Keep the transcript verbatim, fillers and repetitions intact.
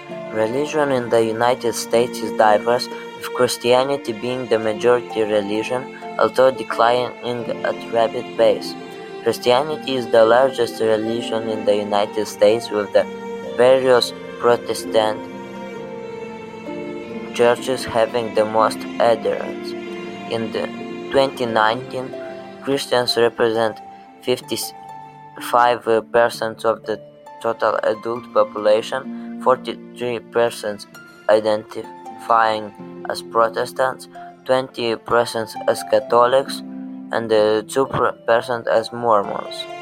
Religion in the United States is diverse, with Christianity being the majority religion, although declining at a rapid pace. Christianity is the largest religion in the United States, with the various Protestant churches having the most adherents. In the twenty nineteen, Christians represent fifty-five percent of the total adult population, forty-three percent identifying as Protestants, twenty percent as Catholics, and uh, two percent as Mormons.